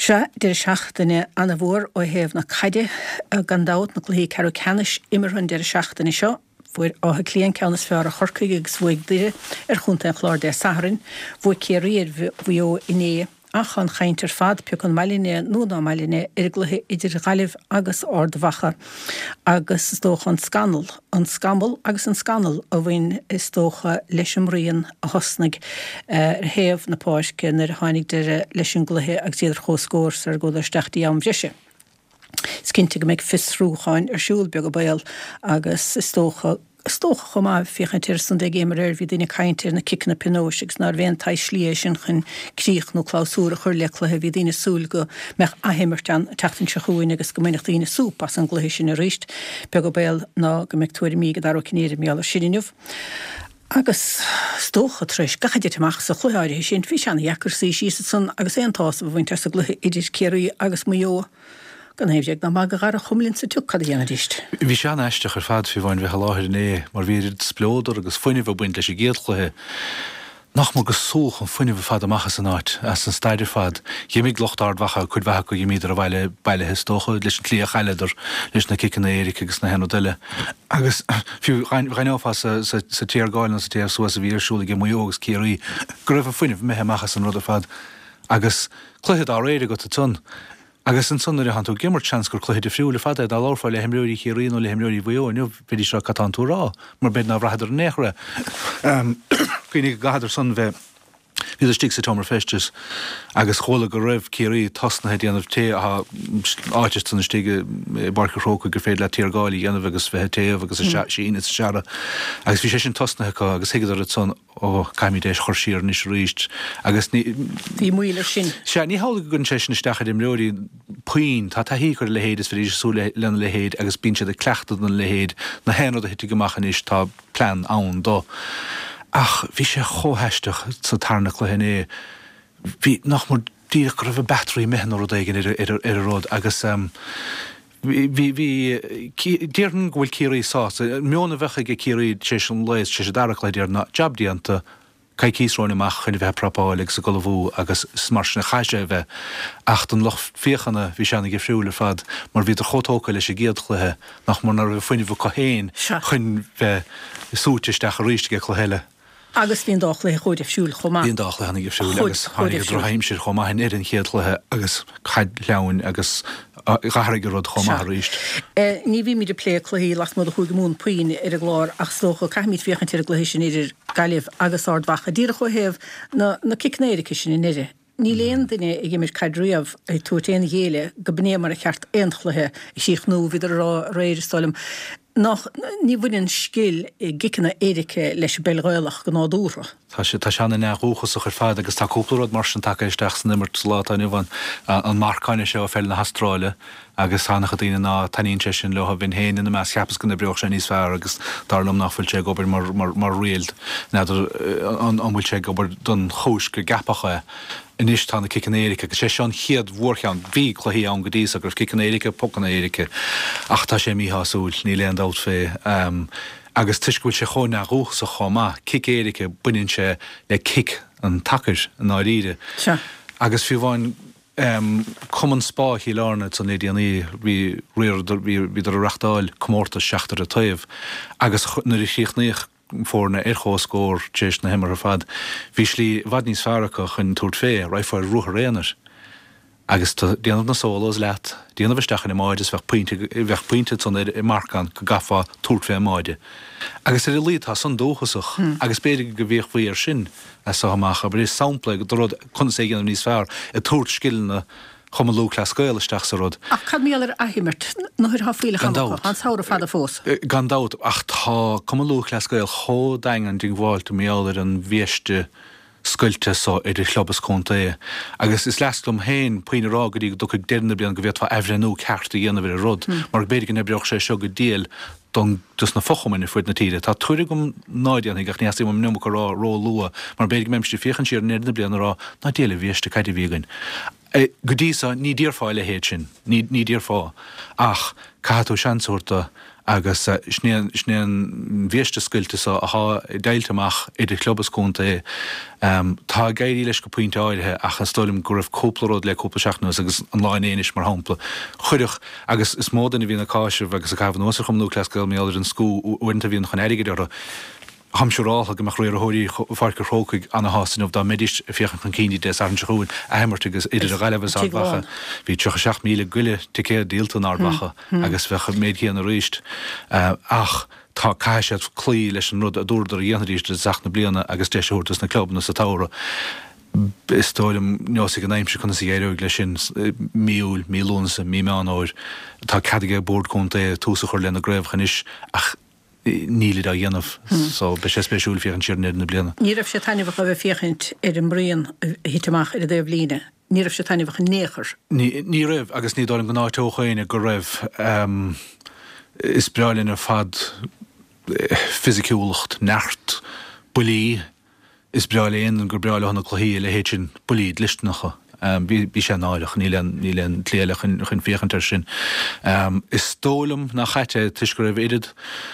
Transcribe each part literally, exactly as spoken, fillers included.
Se dir seachtainine anna bhór ó héamh na caide gandát na cluí ceú ceannis immerhann dir seachtainine seo, fuair átha clíon ceannas fear a chorcaigh agus bhuaig dire ar chunta an chláir de saharin, bhui céiríir bhuió iné achan chaintir fad pecan mailine nó ná mailine ar gluthe idir galibh agus ordhacha agus tóchan scanal an scamel agus an scanal a bhain is tócha leis an rion a hosnig ar héamh na páisce nar tháinig de leis an gluthe agus idir chóscóir ar go isteachtaí am bhreise. Scinnte go méid fisrúcháin ar siúlbeag a bail agus is tócha Stoch chomá fiochan tíir san de géimar ar bhí duine caiintir na cicna pinóisigus nar bhéon tais slí sin chun críoch nó chlásúra chur leclathe bhí duine súl go meach ahimmartean tetain se chuúin agus go minic duine súpas an gluhé sin a ríist be go béil ná go meid tuair mí go dar cinnéir méall sinniuh. Agus stócha treis gachaidir teach sa chluáir sin fi seanna dhechar sí sí san agus éontás a bhaint sa gluthe idir céirí agus muo. Gan héimh na mag gar a chumlinn sa tuúcha dhéana ríist. Bhí se an eisteach ar fad fi bhain bheith láthir né, mar bhíidir splódar agus foiineh buint leis i géadchluthe. Nach mar go sóch an foiineh fad amachchas an áit as an staidir fad. Dhéimigh lochtardhacha chud bhecha go dhéimiidir a bhaile baile histócha leis an clí a chaileidir leis na cican na éiric agus na hen duile. Agus fiú reináfá sa tíargáil na sa tíar suas a bhíarsúla go mú agus céirí go raibh foiineh methe amachchas an rud a fad. Agus cluthe á réide go a tun. Agus an sunnar a hanú gimmar chans gur chluidir friúla fada dá láfáil le himreúí chéíú le himreúí bhó, nu beidir se catantúrá, mar bed ná bhraidir néchre. Cuoinnig gaidir san bheith Bhí stig sa tomar festes agus chola go raibh céirí tasna déanamh té a áitir san stige barcaróca gur féad le tíargáilí dhéanamh agus bheit téamh agus sin is seara. Agus bhí sé sin tasnathe agus hiigear san ó caiimidéis chorsíar níos ríist agus ní Bhí muile sin. Se ní hála gunn sé sin isteachad im leorí puoin tá taí chuir lehéad is bhí sú lena lehéad agus bín sé de clechtad an lehéad na héanad a hitti gomachchan is tá plán ann dó. Ach, bhí sé chótheisteach sa tarnach le hinné. Bhí nach mar díach go raibh batterí mehan ó daigen ar a ród agus bhí díarn bhfuil cíirí sát. Mionna bhecha go cíirí sé an leis sé sé darach le díar na jobdíanta cai císráin amach chun bheith propáil sa go bhú agus smarsna chaise bheith ach an loch fiochanna bhí seanna go friúla fad mar bhí a chotóca leis sé géadchluthe nach mar nar bh foiineh go héin chun bheith súteisteach a ríiste go chluhéile. Agus bhíon dách le chuidir siúil chomá. Bhíon dách le hanig go siúil agus hanig go droheimsir chomá hin ar an chéadchluthe agus chaid leabhain agus gahraigh rud chomá ríist. Ní bhí míidir plé chluí las mod a chuig mún puoin ar a glár ach slócha caiimiid fiochan tíar a gluhé sin idir galibh agus ardhacha díra chu héamh na cicnéirice sin in idir. Ní léon duine i gimir caidríomh tuairtéan héile go bné mar a cheart éonthluthe i síoch nó viidir rá réidir stolim. Nach ní bhfuinn scil gicanna éirice leis beilghilach go nádúra. Tá sé tá seanna neúchas a chuir fád agus tá cúplaród mar an take isteach san nimmar lá anmhain an marcáine seo fel na Astráile agus hánacha daine ná taíonn sé sin leth bhín héin na meas ceapas gona breoch sé níos fearr agus darlam nachfuil sé gobar mar rialt neidir an bhfuil sé gobar don chúis go gapacha inis tána cicanéirice go sé seán chiad mhórchean bhí chluí an go dtí a gur cicanéirice pocanéirice ach tá sé míthasúil ní léon dát fé agus tuisgúil sé chó na rúch sa chomá cicéirice buinn sé le cic an takeir an áíide. Agus fi bháin cuman spá hí lána san éidirní bhí riidir bhí ar a reachtáil commórta seachtar a taobh agus nuair i síochnaíoch fórna ar chóscóir tééis na himar a fad. Bhí slí bhad níos fearracha chun túirt fé raibhfuil ruth réanar. Agus déanamh na sólas leat, déanamh bhistechan i máide bheith puinte san i marcan go gafa túirt fé máide. Agus ar i lí tá san dóchasach agus beidir go bhíoh faoí ar sin a sa amach, aber is sampla go rud chun sé gannam níos fearr i túirt scilna chum lú clascail isteach sa rud. Ach cad míall ar ahimmert nóir tháiile an saoir fada fós. Gandát ach tá cum lú clascail chó daingan ding bháilte míall ar an bhíiste scuilte so idir chlobas conta é. Agus is leslum héin puoine rágadí go ducha déirna blian go bhéadfa ehrenú ceartta dhéanamh ar rud, mar beidir go nebreoch sé seo go díal don dus na fochamin i fuid na tíide. Tá tuair gom náideanna gach níos im num go rá ró lua, mar beidir memstí fiochan siar néirna blian rá ná déala bhíiste caiide bhígain. Go dísa ní díorfáil le héad sin, ní díorfá ach catú seansúirta agus snéan bhéiste scuilte a déilteach idir clubbascúnta é tá gaiirí leis go puinte áirithe ach an stoilm go raibh cúplaród le cúpla seachnas agus an láin éis mar hapla. Chuideach agus is módan a bhína cáisih agus a cabhan osa chum núclascail méáidir an scú uanta bhíon chun aige ar hamsúrála go mar réir thuirí farcar rócaig anna hásan of dá médis fiochan chun cíní de an seún aimirt agus idir a gailehs arbacha hí tucha seach míle guile ticé díaltan arbacha agus bhecha méid chéan a ríist ach tá caiisiad clí leis an rud a dúrdar dhéanaríiste zachna bliana agus deisiútas na clubna sa tára. Is tóilm neosig an aimse chuna éireigh lei sin míúil mílúnsa mí meáir tá cadige bordcónta túsa chuir lena gréibhchan is ach nílid a dhéanamh so be sé spéisiúil fíoch an tíirnéad na bliana. Ní raibh sé tainmhah a bheith fiechint ar an bríon hitamach ar a déobh líne. Ní raibh sé tainmhah an néchar. Ní raibh agus ní dáim go náitóchaine go raibh is breálinn ar fad fisiciúlacht, neart, bulí, is breáléon an gur breála honna chluhíí le héitin bulíd listnacha. Bhí sé náireach ní leon tléalach chun fiochantar sin. Is tólam nach chaite tuis go raibh iad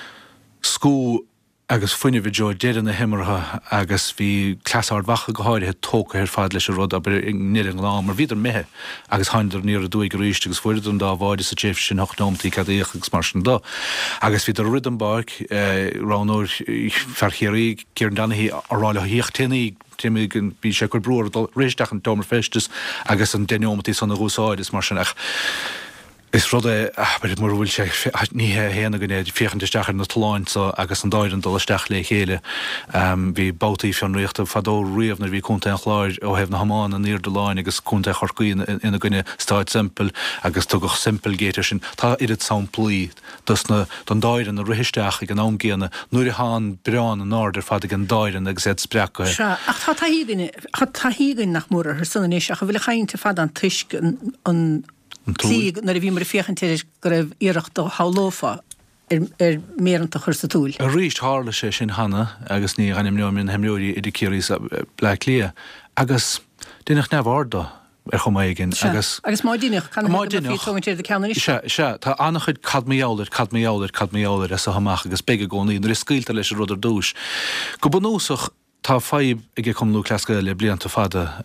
scú agus fuine bhí jo déad na himmartha agus bhí clasardhacha go háirithe tóca ar fad leis a rud a níir an lá mar bhíidir methe agus haidir níor a dúig ríiste agus fuidir an dá bháide sa téh sin nachnomtaí cadéoch agus mar sin dó. Agus bhí ar Riddenbark ránúir ferchéirí céar an danahí aráile híochttaí tíimi bhí sé gur brúir réisteach an domar festas agus an déomatí sanna rúsáid is mar sin ach. Is rud é mar bhfuil sé níthe héana go éiad fiochanteach na taláin agus an dáir an dolasteach le chéile bhí bátaí fion riochtta fadó riamh na bhí chunta an chláir ó hebh na hamáin an níor de láin agus chunta chorcaín ina gine stáid simple agus tugadh simple géitir sin tá iad samplaí dus na don dáir an na rihisteach ag an ámgéanana nuair a háin breán an áidir fad an dáiran agus éad spreacha. Ach tá taígann nach mór ar sanna níos ach a bhfuil chainte fad an tuisc an Clí na bhí mar fiochantéidir go raibh iirecht do hálófa ar méanta chuirsa túil. A ríist hála sé sin hana agus ní anim neomíon heimróí idir céirí le lia agus duach nebhharda ar chumaigin agus agus má duineach chuintéir ceanna se se tá annach chud cadmíáir cadmíáir cadmíáir as a haach agus beige gcónaí na is scíilta leis rudidir dúis. Go bunúsach tá fáib ige chumlú clasca le blianta fada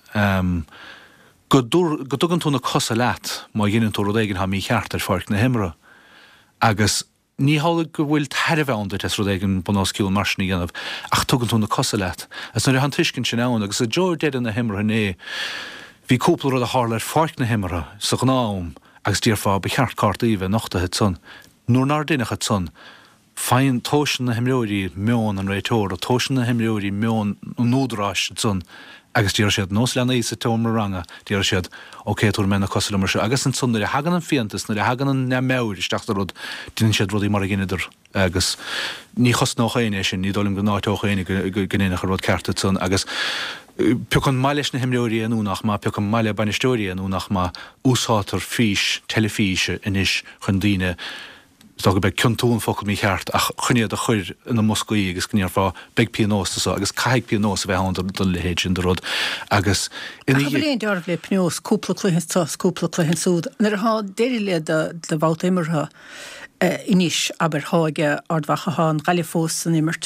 Go dugan túna cosa leat má dhéanann tú rudéigen ha mí cheart ar farc na himra. Agus ní hála go bhfuil teir bheandir tes rudéigen bonásciúil marsna dhéanamh ach tugann túna cosa leat. As nuair an tuiscin sin ann agus a deir déad na himra né hí cúpla rud a hála ar farc na himra sa gnáim agus díar fá be cheart cartaíomh nachtathe son. Nuair ná duinecha son. Féin tóisian na himróirí meón an réitóir a tóisian na himróirí meón an nódráis son. Agus díar siad nós lena í sa tómar ranga, díar siad oké túr mena cosla mar se, agus an sun na hagan an fiantas, na hagan an nemeir isteach a rud, dín siad rudí mar a ginnidir, agus ní chos nó chéine sin, ní dólim go náitó chéine gnéach a rud certa son, agus pecan mailes na himróirí anúnach má pecan maile banistóirí anúnach má úsátar fís, telefíse inis chun díine, Tá go be ciúntún focail mí cheart ach chuinead a chuir ina Moscoí agus cníar fá beag pianósta agus caiig pianós bheith an don lehéid sin de rud agus Bléon dearbh le pneós cúpla cluichen tas cúpla cluichen súd nar há déir le de bhát immertha inis aber háige ardhacha há an galifós san immert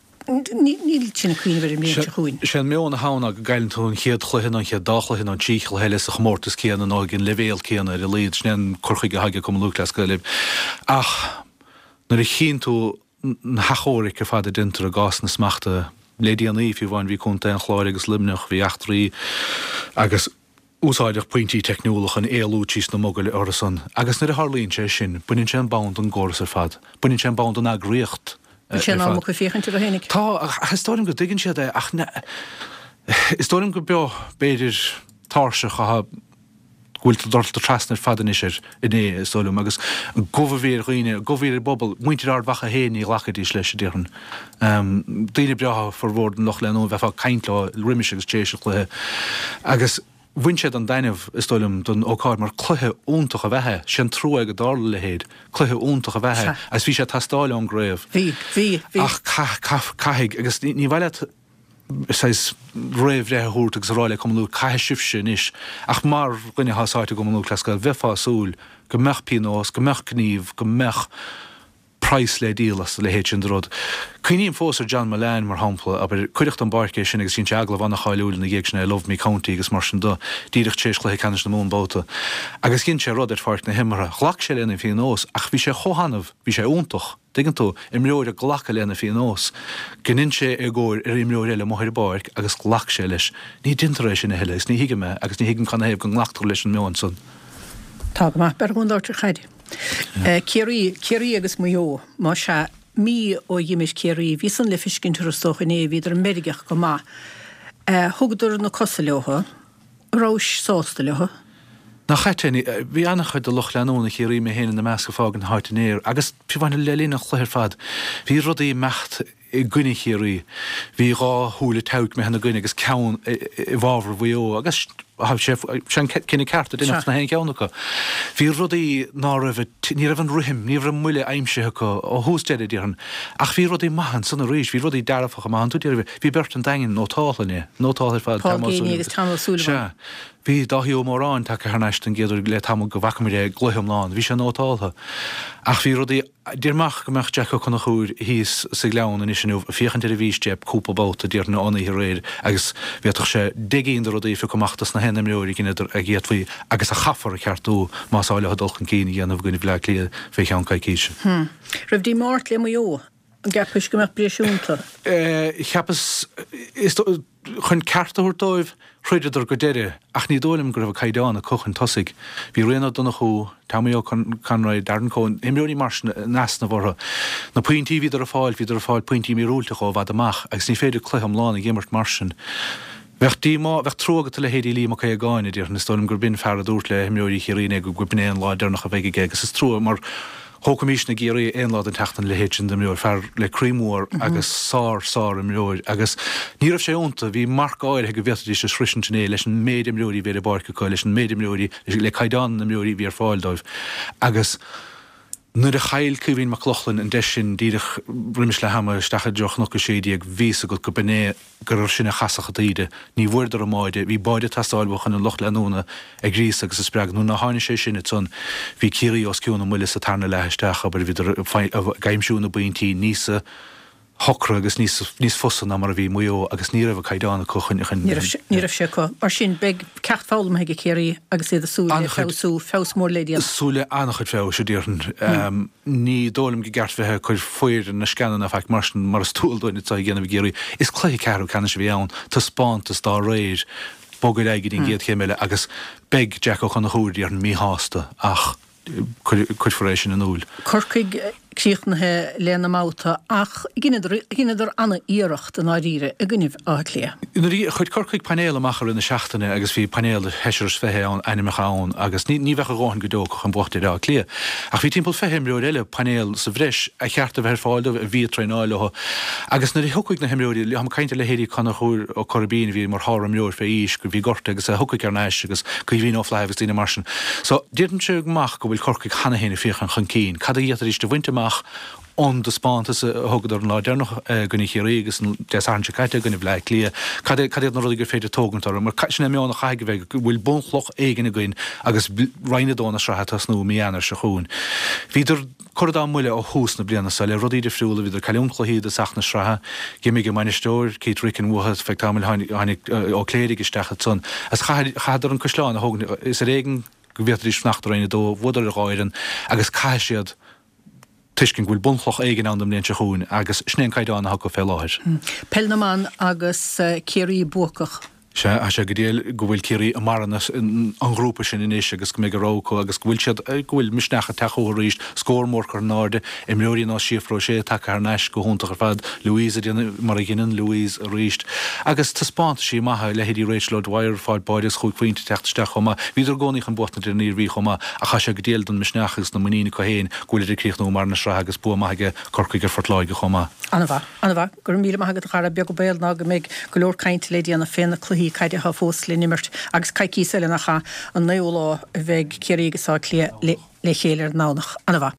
níl sinna cuioine bhar mé chuin. Sé méonna hána go gailann tún chiad chluhin an chiad dachlahin an tíchel heile a chmórtas céan an ágin levéal céanna i líd snean chorchaige haige cum lúclas go lib. Ach nar i chin tú na hachóric ar fada dintar a gás na smachta lédí an íf i bhain bhí chunta an chláir agus limnach bhí achtarí agus úsáideach pointí technúlach an éalútís na mogul orasan agus nar a Harlín sé sin buinn sé an bound an góras ar fad, buinn sé an bound an agréocht. sé ná mo go fiochann a hénig. Tá histórim go digann siad ach Istórim go beo beidir táirseach a bhfuil dorta trasnar fadan isir iné istólim agus gohbhír roioine gohbhír bobbal muintir ardhacha héanaí lachadís leis ddíhann. Daoine breatha forhórdan loch leanú bheitá caiintlá riimiise agus téisiach lethe agus bhain siad an dainmh istólim don ócáid mar cluthe úntaach a bheitthe sin trúa go dála le héad cluthe úntaach a bheitthe as bhí sé tastáil an gréibh. Bhí bhí ach caiigh agus ní bhile sais réibh réthe hút agus ráile cumú caiith sibh sin is ach mar rinne hasáite go manú clasca bheitfá súl go mech pinós go mech cníomh go mech price le dílas le héit sin rud. Cuiníon fós ar John Mullane mar hampla, aber cuireacht an barcé sin agus sin teagla bhana chaúil na ggéag sin Love Me County agus mar sin do díireach tééis le canis na mún bóta. Agus cinn sé rud ar fart na himara, chhlach sé lena fi nós, ach bhí sé chohanamh, bhí sé úntoch. Digan tú imreoir a ghlacha lena fi nós. Gnin sé ar ggóir ar imreoir eile mothir barc agus ghlach sé leis. Ní dintaréis sin na heile, ní hiige me, agus ní hiigin chuna héh go nglachtú leis an meán son. Tá má ber hún dáir chaide. Céirí céirí agus muo má se mí ó dhiimiis céirí ví san le fiscin tustocha né viidir merigeach go má. Thugdur na cosa leotha, rás sásta leotha. Na chaiteni, bhí annach chuid do loch leanúna chéirí mé héana na measca fágan háitinéir, agus pihhaine lelína chluir fad. Bhí rudaí mecht i gcuine chéirí, bhí rá thúla teach me hena gcuine agus ceann i bhábhar bhuió, agus sé cinna ceartta duine na hen ceannacha. Bhí rudaí ná rah ní rah an ruhim, ní rah muile aimsethe ó húsdead díarn, ach bhí rudaí mahan sanna ríis, bhí rudaí dearfacha mahan tú díar bhí bert an dain nótálaine, nótála fad Págéine agus Tamil Súleimán. Bhí dáhiú mórráin take thneist an géidir le tam go bhacamiré glutham láin, bhí sé nótáltha. Ach bhí rudaí díirmach go meach deach chuna chúr híos sa gleann in isisiú fiochan ar a bhísteap cúpa bóta díar na annaí réir, agus bhíoach sé digéon de rudaí fi gomachtas na henna mreoirí gineidir a ggéadfaí agus a chafar a ceartú másáile a dulchan cíine dhéanamh gona bhleag lia fé cheann caiicíise. Raibh dí máirt le mó an gapis go meach bríisiúnta. Cheapas chun ceartúirdóibh chuidir go deire, ach ní dólim go raibh caiideán a cochan tosaigh. Bhí réanana donna chu tamío can raid darncón, imreoí mar nas na bhartha. Na pointí viidir a fáil, viidir a fáil pointí mí rúlta go bhd amach, agus ní féidir clucham lána gimmart marsin. Bhecht má bheith trógad le héidir lí a gáine dír na stom gur bin fear a dúirt le imreoí chéíine go gubnéan láidir nach a bheith agus is trú mar Hócamís na géirí éonlád an teachtan le héin de mreoir fear le crímór agus sár sár an mreoir agus ní raibh sé únta bhí marc áir go bheitadí se srisinné leis an méidir mreoirí bhé barca có leis an méidir mreoirí le caiidán na mreoirí bhí ar fáildóibh agus nuair a chail cuhín mac clochlan an de sin díadach rimis le hama stacha deoch nó go sédí ag vísa go go bené gur sinna chasacha tíide, ní bhuiidir a máide, bhí baide tastáilbchan an loch leúna ag grís agus is spreag nú na háine sé sinna tún hí cíirí os ciúna muile sa tarna leisteach, aber bhíidir gaimsúna buintí nísa hocra agus níos fossan mar a bhí muo agus ní raibh caiidána cochan Ní raibh sé có. Mar sin beg cecht fálam heige céirí agus iad a súla fésú fés mór léidir. Súla annachid fé sé díirn. Ní dólam go gart bheitthe chuir foiir na scanan a feith marsin mar stúldóinna tá ggéanamh géirí. Is clé ceú cena sé bhí ann, tá spáintas dá réir bogad aige dín géad chéile agus beg Jack ó chuna chúirí ar an mí hásta ach chuid foréis sin an úl. Corcaig críochnathe léana máta ach gineidir anna íireacht an áíre a gnineh á lé. Chuid corcaig panéal amachar in na seachtainna agus bhí panéal heisirs fethe an animechaán agus ní ní bheith gáin godó chun bhachtaí á lé. Ach bhí timppla fehimreúir eile panéal sa bhreis a cheartta bheit fáilh a bhí treáiletha. Agus na thucaig na himreúí le caiinte le héirí chuna chuir ó chorbín bhí mar thramreúir fé ís go bhí gorta agus a thucaig ar neis agus go bhí á fleibh tína marsin. So díann se goach go bhfuil corcaig chana héna fiochan chun cín, cad a dhétar iste bhainte on de spántas thugad ar láidir nach gona chéirí agus deáse caiite gona bhleid lia, cad na rud gur féidir tógantar, mar caiisina meánna chaige bheith bhfuil bunchloch éigeanna gin agus reinadóna sreithe snú míanaar se chuún. Bhíidir chuirdá muile ó hús na blianana sa le rudí de friúla bhíidir caiúmchloíad a seach na srethe, gimimi go manisteir céit ricin mhuathe feictáil hánig ó cléirigh istecha tún. As chadar an cosláán a thugna is a réigen go bhíidir snachtar aine dó bhdar a gáiran agus caiisiad tuiscin bhfuil bunchloch éigen an am léonse chuún agus snéan caiidána ha go fé láthir. Pelnaán agus céirí buacach. Se a sé go déal go bhfuil céirí a marnas an grúpa sin inis agus go mé goráco agus bhfuil siad bhfuil misnecha teú ríist scómór chu náde i mreoí ná siafró sé take ar neis go húntaach ar fad Louise mar a gginan Louise a ríist. Agus tá spáint sí maithe le héidir rééis le dhhair fáid baidir chuig faointe teachtaiste chuma, híidir gcónaí an botna de níor bhí chuma a cha sé go déal don misneachas na muína go héin gúil idir críochnú mar na sra agus bu maige corcaig ar fortláige chuma. Anna bha, anna bha, gur míle maigad chara beag go béal ná go méid go leor cainte le díana féna hí caiide ha fós le nimmert agus caiicí seile nach an néolá a bheith céirí agus á lé le chéile nánach anna bha.